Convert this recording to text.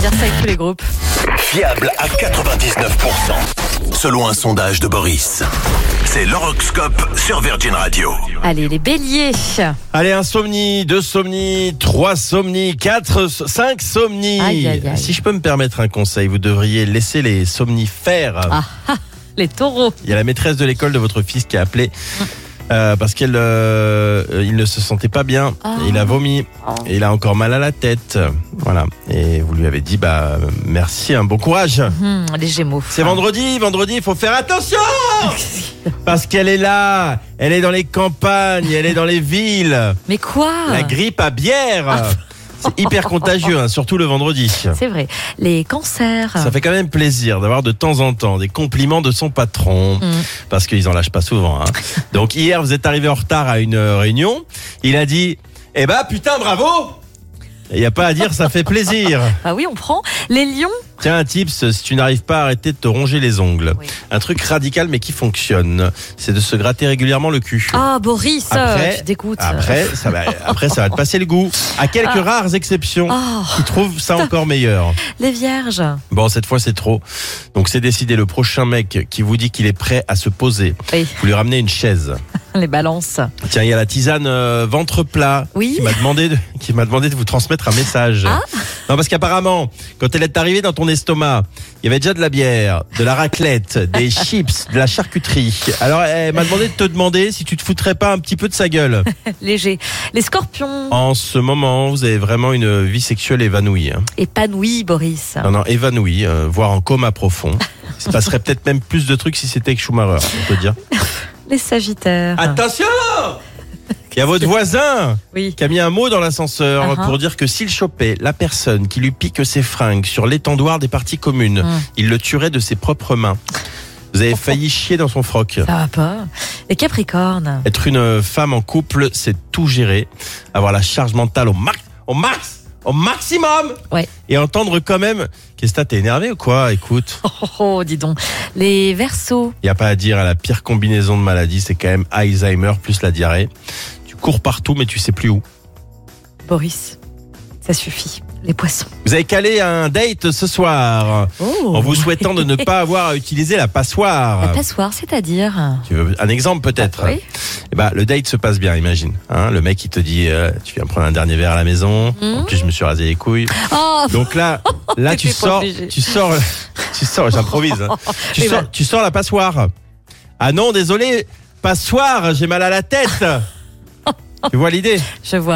dire ça avec tous les groupes. Fiable à 99%, selon un sondage de Boris. C'est l'horoscope sur Virgin Radio. Allez, les béliers. Allez, 1 somni, 2 somnis, 3 somnis, 4, 5 somnis. Aïe, aïe, aïe. Si je peux me permettre un conseil, vous devriez laisser les somnifères. Les taureaux. Il y a la maîtresse de l'école de votre fils qui a appelé parce qu'il ne se sentait pas bien. Il a vomi et il a encore mal à la tête. Voilà. Et vous lui avez dit merci, bon courage. Les gémeaux. C'est vendredi, il faut faire attention parce qu'elle est là, elle est dans les campagnes, elle est dans les villes. Mais quoi? La grippe à bière. C'est hyper contagieux, surtout le vendredi. C'est vrai. Les cancers. Ça fait quand même plaisir d'avoir de temps en temps des compliments de son patron, parce qu'ils en lâchent pas souvent. Donc hier, vous êtes arrivé en retard à une réunion. Il a dit putain, bravo. Il n'y a pas à dire, ça fait plaisir. Ah oui, on prend. Les lions. Tiens, un tips, si tu n'arrives pas à arrêter de te ronger les ongles. Oui. Un truc radical mais qui fonctionne, c'est de se gratter régulièrement le cul. Ah, Boris, tu dégoûtes. Après, ça va te passer le goût. À quelques rares exceptions qui trouvent ça encore meilleur. Les vierges. Bon, cette fois, c'est trop. Donc, c'est décidé. Le prochain mec qui vous dit qu'il est prêt à se poser, Oui. vous lui ramenez une chaise. Les balances. Tiens, il y a la tisane ventre plat Oui. qui m'a demandé de vous transmettre un message. Non, parce qu'apparemment, quand elle est arrivée dans ton estomac, il y avait déjà de la bière, de la raclette, des chips, de la charcuterie. Alors, elle m'a demandé de te demander si tu te foutrais pas un petit peu de sa gueule. Léger. Les scorpions. En ce moment, vous avez vraiment une vie sexuelle évanouie. Épanoui, Boris. Non, évanouie, voire en coma profond. Il se passerait peut-être même plus de trucs si c'était avec Schumacher, on peut dire. Les sagittaires. Attention! Il y a votre voisin Oui. qui a mis un mot dans l'ascenseur pour dire que s'il chopait la personne qui lui pique ses fringues sur l'étendoir des parties communes, il le tuerait de ses propres mains. Vous avez failli chier dans son froc. Ça va pas. Les capricornes. Être une femme en couple, c'est tout gérer. Avoir la charge mentale au maximum. Ouais. Et entendre quand même, qu'est-ce que t'es énervé ou quoi? Écoute. Oh, dis donc. Les verseaux. Il n'y a pas à dire, la pire combinaison de maladies, c'est quand même Alzheimer plus la diarrhée. Tu cours partout, mais tu sais plus où. Boris, ça suffit. Les poissons. Vous avez calé un date ce soir, en vous souhaitant de ne pas avoir à utiliser la passoire. La passoire, c'est-à-dire? Tu veux un exemple peut-être? Oui. Le date se passe bien, imagine. Le mec, il te dit, tu viens prendre un dernier verre à la maison. En plus, je me suis rasé les couilles. Donc là, tu sors, j'improvise. Tu sors la passoire. Ah non, désolé, passoire, j'ai mal à la tête. Tu vois l'idée? Je vois.